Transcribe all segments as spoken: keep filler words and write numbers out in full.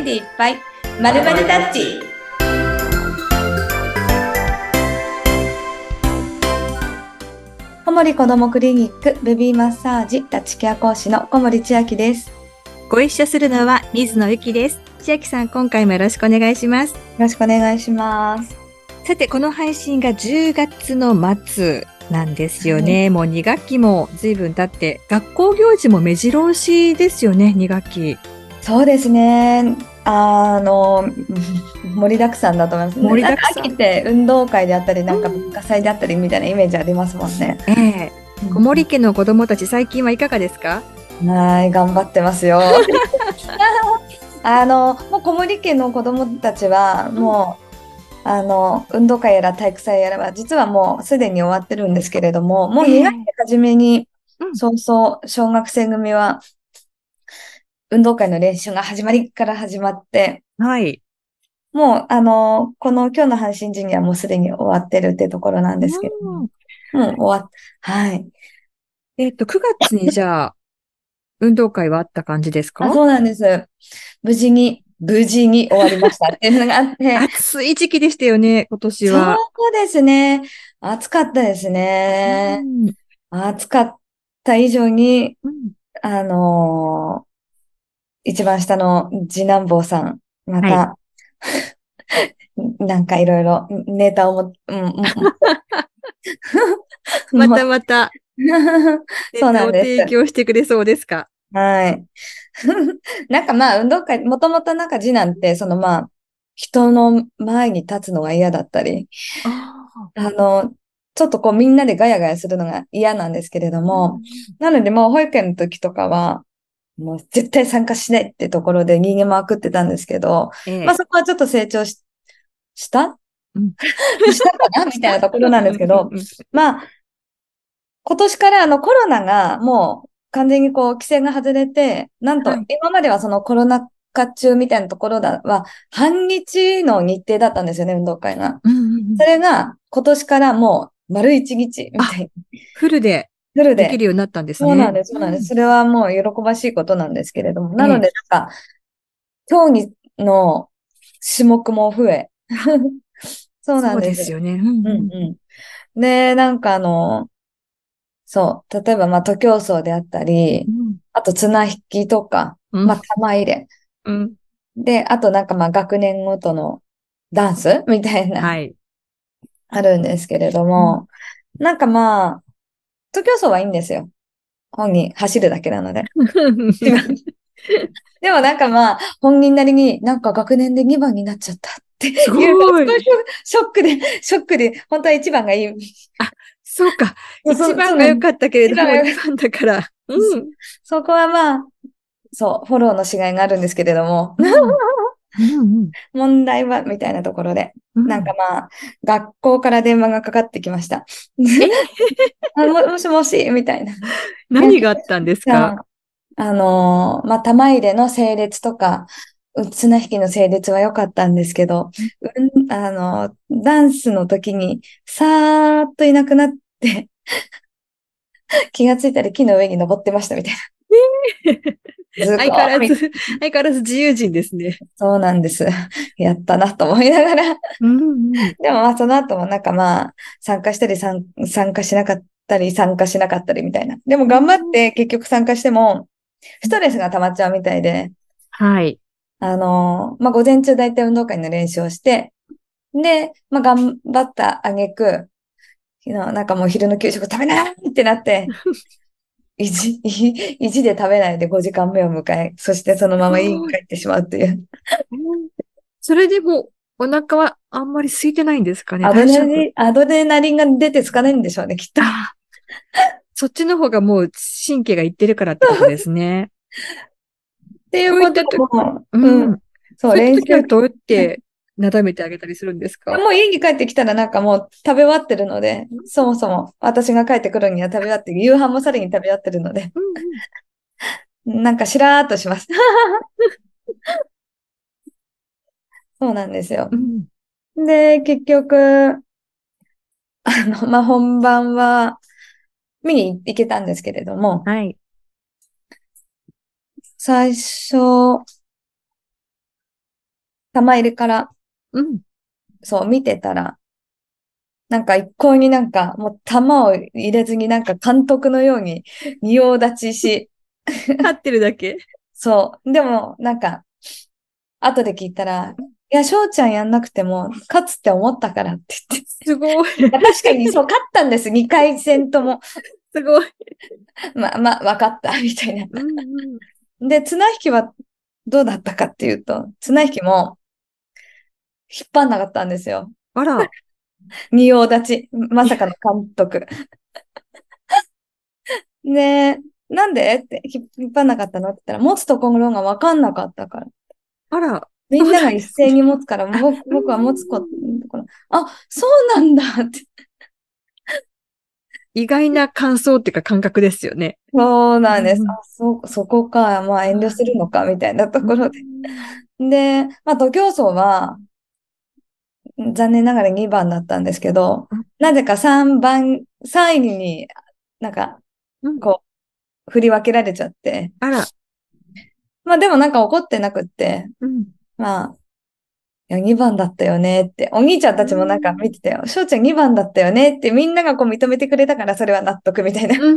でいっぱいまるまるタッチ。小森子どもクリニックベビーマッサージタッチケア講師の小森千秋です。よご一緒するのは水野ゆきです。千秋さん、今回もよろしくお願いします。よろしくお願いします。 さて、この配信がじゅうがつの末なんですよね。はい、もうに学期も随分経って、学校行事も目白押しですよね、に学期。 そうですね。あの、盛りだくさんだと思います。盛りだくさん。秋って運動会であったり、なんか文化祭であったりみたいなイメージありますもんね。 ええー、小森家の子供たち、最近はいかがですか？ はい、頑張ってますよ。あの、もう小森家の子供たちは、もう、うん、あの、運動会やら体育祭やらは、実はもうすでに終わってるんですけれども、もうに学期初めに、えーうん、そうそう、小学生組は、運動会の練習が始まりから始まって、 はい。 もう、あの、この今日の配信時にはもうすでに終わってるってところなんですけど、うん、もう終わっ、はい。 えっと、くがつにじゃあ、運動会はあった感じですか？ あ、そうなんです。無事に、無事に終わりましたっていうのがあって。 暑い時期でしたよね、今年は。 そうですね。暑かったですね。うん、暑かった以上に、うん、あのー、一番下の次男坊さん、また、はい、なんかいろいろネタをも、うん、 またまた、 そうなんです。 ネタを提供してくれそうですか？ はい。なんかまあ、運動会、もともとなんか次男って、そのまあ、人の前に立つのが嫌だったり、あ, あの、ちょっとこうみんなでガヤガヤするのが嫌なんですけれども、うん、なのでもう保育園の時とかは、もう絶対参加しないってところで逃げまくってたんですけど、ええ、まあそこはちょっと成長し、したうん、したかなみたいなところなんですけど、まあ、今年からあのコロナがもう完全にこう規制が外れて、なんと今まではそのコロナ禍中みたいなところだは半日の日程だったんですよね、運動会が。うんうんうん、それが今年からもう丸一日みたいな。 フルでできるようになったんですね。 そうなんです、そうなんです。それはもう喜ばしいことなんですけれども。なのでなんか、競技の種目も増え。そうなんです。 そうですよね。うんうんうんうん、で、なんかあの、そう。例えば、まあ、徒競走であったり、うん、あと綱引きとか、うん、まあ、玉入れ。うん、で、あとなんかまあ、学年ごとのダンスみたいな、はい、あるんですけれども、うん、なんかまあ、徒競走はいいんですよ。本人走るだけなので。でもなんかまあ、本人なりになんか学年でにばんになっちゃったっていう、すごいショックで、ショックで、本当はいちばんがいい。 あ、そうか。いちばんが良かったけれども、にばんだから。 うん。そこはまあ、そう、フォローのしがいがあるんですけれども。うんうん、問題は、みたいなところで。うん、なんかまあ、学校から電話がかかってきました。あも、もしもし、みたいな。 何があったんですか？ あのー、まあ、玉入れの整列とか、綱引きの整列は良かったんですけど、うん、あの、ダンスの時に、さーっといなくなって、気がついたら木の上に登ってましたみたいな。 相変わらず、相変わらず自由人ですね。 そうなんです。やったなと思いながら。うんうん、でもまあその後もなんかまあ、参加したり参加しなかったり、参加しなかったりみたいな。でも頑張って結局参加しても、ストレスが溜まっちゃうみたいで。 はい。 あの、まあ午前中大体運動会の練習をして、で、まあ頑張った挙句、なんかもう昼の給食食べないってなって、意地、意地で食べないでごじかんめを迎え、そしてそのまま家に帰ってしまうっていう。 それでもお腹はあんまり空いてないんですかね。 アドレナリン、アドレナリンが出てつかないんでしょうね、きっと。 そっちの方がもう神経がいってるからってことですね。 っていうことも、 うん。そう、練習。そういう時はどうやってなだめてあげたりするんですか？ もう家に帰ってきたらなんかもう食べ終わってるので、そもそも私が帰ってくるには食べ終わって、夕飯もさらに食べ終わってるので、うんうん、なんかしらーっとします。そうなんですよ。うん、で、結局、あの、まあ、本番は見に行けたんですけれども、はい。最初、 玉入れから、 うん。 そう見てたら、なんか一向になんか、もう玉を入れずになんか監督のように仁王立ちし、 立ってるだけ。 そう。でも、なんか、後で聞いたら、いや、翔ちゃんやんなくても、勝つって思ったからって言って。 すごい。 確かにそう、勝ったんです。にかい戦とも。 すごい。 まあ、まあ、わかった、みたいな。 うんうん。 で、綱引きはどうだったかっていうと、綱引きも引っ張んなかったんですよ。 あら、 仁王立ち。まさかの監督。で、なんでって引引っ張んなかったのって言ったら、持つところがわかんなかったから。 あら、 みんながそうなんですね。 一斉に持つから、 あ、 僕、 うん僕は持つこうんうん。 ところ、あ、そうなんだって。 意外な感想っていうか感覚ですよね。 そうなんです。 うんうん。 あ、そ、そこか。まあ遠慮するのか、みたいなとうんころで。で、まあ徒競走は、残念ながらにばんだったんですけど、 うんなぜかさんばん、さんいになんか、 うん。 こう、振り分けられちゃって。 あら、 まあでもなんか怒ってなくって、 うん。 まあ、いや、にばんだったよねって。お兄ちゃんうたちもなんか見ん。 てたよ。翔ちゃんにばんだったよねってみんながこう認めてくれたからそれは納得みたいな。 うん。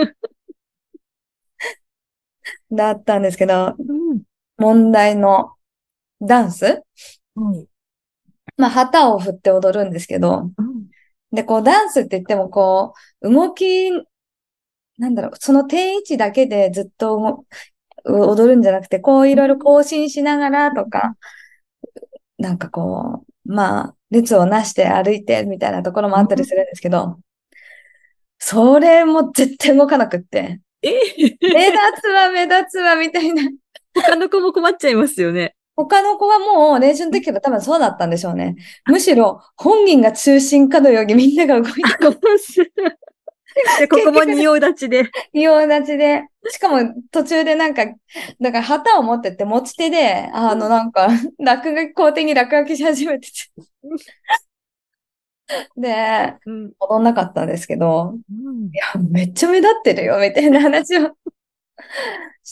だったんですけど、 うん。 問題のダンス、 うん。 まあ旗を振って踊るんですけど、 うん。 で、こうダンスって言ってもこう、動き、なんだろう、その定位置だけでずっと動踊るんじゃなくて、こういろいろ更新しながらとか、なんかこう、まあ、列をなして歩いてみたいなところもあったりするんですけど、それも絶対動かなくって、 え目立つわ、目立つわ、みたいな。 他の子も困っちゃいますよね。 他の子はもう練習の時から多分そうだったんでしょうね。むしろ本人が中心かのようにみんなが動いあ、 て、 面白い。で、ここも仁王結局、 立ちで。 仁王立ちで、しかも途中でなんか、だから旗を持ってって持ち手で、あのなんか、落書き、校庭に落書きし始めてて、で、 うん。 踊んなかったんですけど、 うん。 いや、めっちゃ目立ってるよ、みたいな話をして、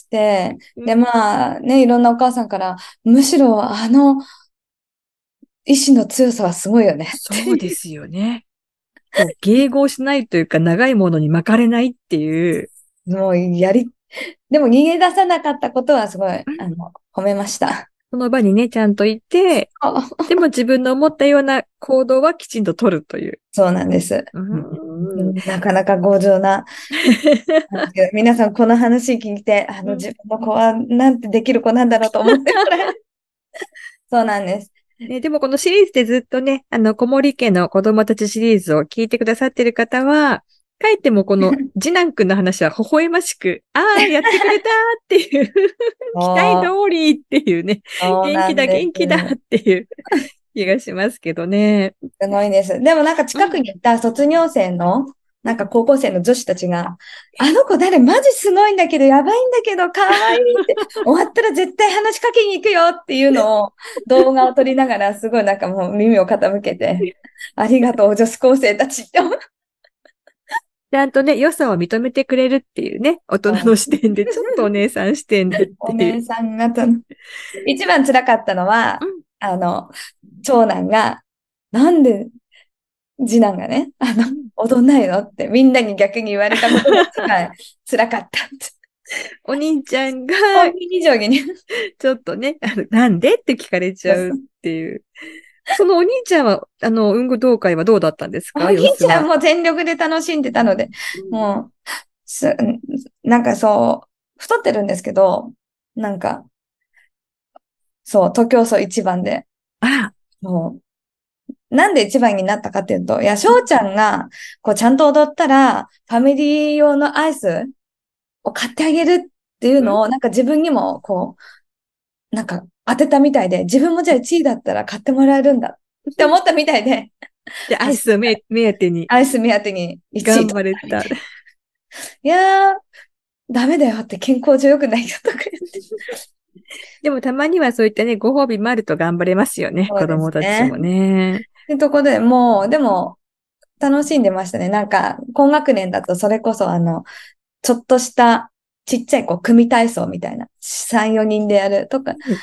で、 うん。 まあね、いろんなお母さんから、むしろあの意志の強さはすごいよねっていう。 そうですよね。こう、迎合しないというか、長いものに巻かれないっていう。 もうやり、でも逃げ出さなかったことはすごい、あの、褒めました。 その場にね、ちゃんといて、でも自分の思ったような行動はきちんと取るという。 そうなんです。 うーうんん。 なかなか強情な、なんですけど皆さんこの話聞いて、あの、 うん。 自分の子はなんてできる子なんだろうと思ってもらえる。そうなんです。 ね、でもこのシリーズでずっとね、あの、小森家の子供たちシリーズを聞いてくださってる方は、かえってもこの次男くんの話は微笑ましく、ああ、やってくれたっていう期待通そう、 りっていうね、 そう元気だ、 なんです。 元気だっていう気がしますけどね。 すごいです。でもなんかうん。 近くにいた卒業生の、なんか高校生の女子たちが、あの子誰マジすごいんだけど、やばいんだけど、かわいいって、終わったら絶対話しかけに行くよっていうのを動画を撮りながら、すごいなんかもう耳を傾けて、ありがとう、女子高生たちって思う。 ちゃんとね、良さを認めてくれるっていうね、大人の視点で、ちょっとお姉さん視点でっおていう。 姉さん方の。一番辛かったのは、 うん。 あの、長男が、なんで次男がね、あの、 うん。 踊んないのってみんなに逆に言われたことが一番辛かったって。 お兄ちゃんが、 本人以上にね。 ちょっとね、あの、なんでって聞かれちゃうっていう。そのお兄ちゃんは、あの、運動会はどうだったんですか、 お兄様子は。 ちゃんも全力で楽しんでたので、 うん。 もう、す、なんかそう、太ってるんですけど、なんか、そう、徒競走一番で、 あら。 もう、なんで一番になったかっていうと、いや、翔うん。 ちゃんが、こう、ちゃんと踊ったら、ファミリー用のアイスを買ってあげるっていううん。 のを、なんか自分にも、こう、なんか当てたみたいで、自分もじゃあいちいだったら買ってもらえるんだって思ったみたいで、 で、アイ走スを目、目当てにアイス目当てにいちい頑取っ張れた。 たみたいな。いやー、ダメだよって健康上良くないよとか言って。 でもたまにはそういったね、ご褒美もあると頑張れますよね。子そうですね。 供たちもね。 ってとこでもう、でも、楽しんでましたね。なんか、高学年だとそれこそあの、ちょっとしたちっちゃいこう、組体操みたいな、さん、よにんでやるとか、 うん。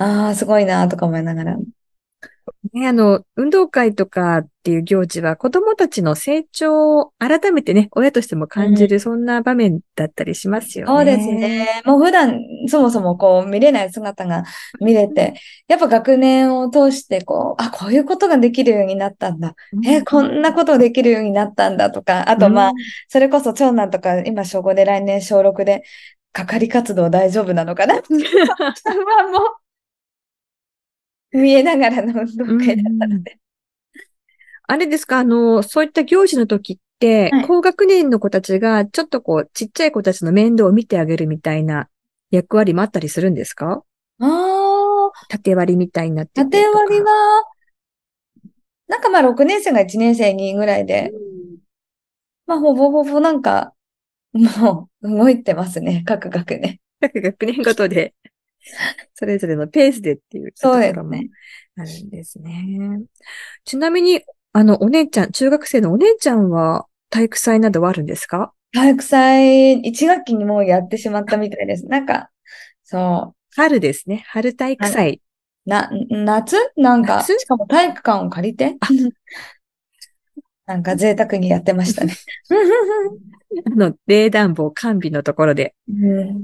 ああ、すごいなとか思いながら。 ね、あの、運動会とかっていう行事は子供たちの成長を改めてね、親としてもうん、 感じる、そんな場面だったりしますよそうですね。 ね。 もう普段、そもそもこう見れない姿が見れて、やっぱ学年を通してこう、あ、こういうことができるようになったんだ。え、 うん。 こんなことできるようになったんだとか、あとまあ、 うん。 それこそ長男とか今小ごで来年小ろくで、係活動大丈夫なのかなまあもう見えながらの運動うん。 会だったうん。 ので。 あれですか、あの、そういった行事の時って、 はい。 高学年の子たちが、ちょっとこう、ちっちゃい子たちの面倒を見てあげるみたいな役割もあったりするんですか？ ああ、 縦割りみたいになってて縦とか。 割りは、なんかまあろくねん生がいちねん生にぐらいうで、 ん。 まあほぼほぼなんか、もう動いてますね、各学年。 各学年ごとで、それぞれのペースでっていうそうところもですね。 あるんですね。ちなみに、あの、お姉ちゃん、中学生のお姉ちゃんは体育祭などはあるんですか？ 体育祭、いち学期にもうやってしまったみたいです。なんか、そう、 春ですね。春体育あ、 祭。 な、夏なんか、 夏。 しかも体育館を借りて、 あ、 なんか贅沢にやってましたね。 あの、冷暖房完備のところでうん、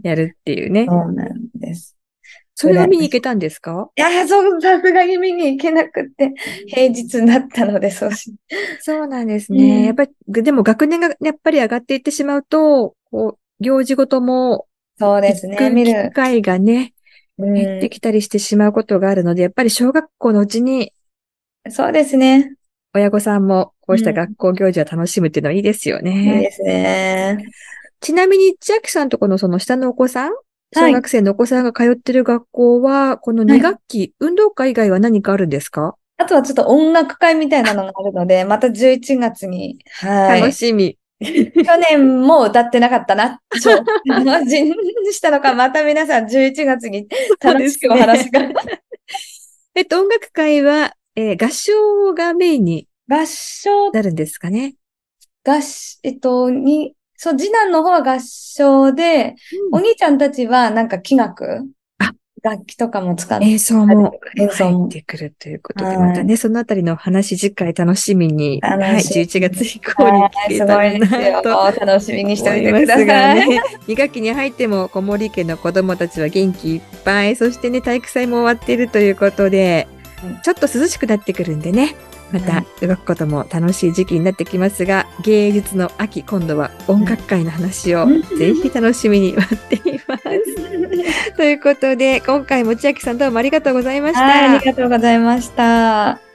やるっていうね。 そうなんです。 それは羨ましい。 見に行けたんですか？ いやー、そう、さすがに見に行けなくって、平日だったので、そうし。 そうなんですうね。やっん、 ぱり、でも学年がやっぱり上がっていってしまうと、こう、行事ごともそうで行すね、 く見る。 機会がね、 う減ってきん、 たりしてしまうことがあるので、やっぱり小学校のうちにそうですね。 親御さんもこうしたうん、 学校行事を楽しむっていうのはいいですよね。 いいですね。 ちなみに千秋さんとこのその下のお子さん、小はい、 学生のお子さんが通ってる学校は、このにはい。 学期、運動会以外は何かあるんですか？ あとはちょっと音楽会みたいなのがあるので、またじゅういちがつに、はい。 楽しみ。 去年も歌ってなかったな。ちょ、マジにしたのか、また皆さんじゅういちがつにそうで楽しくおすね。 話が。 えっと、音楽会は、えー合唱がメインに合唱、 なるんですかね。 合唱、えっと、に、そう、次男の方は合唱で、 うん。 お兄ちゃんたちはなんか器楽、 あ、 楽器とかも使っ演奏もたりとか、演奏も。 入ってくるということで、まはい。 たね、そのあたりの話次回楽しみに、はい、 楽しじゅういちがつみ。 以降にはい、 聞けすごたらないですよ。 と楽しみにしてお思いてくいますがださい。 ね、に学期に入っても小森家の子供たちは元気いっぱい、そしてね、体育祭も終わっているということで、ちょっと涼しくなってくるんでね、また動くことも楽しい時期になってきますが、芸術の秋、今度は音楽会の話をぜひ楽しみに待っています。ということで、今回も千秋さんどうもありがとうございましはい、ありた。 がとうございました。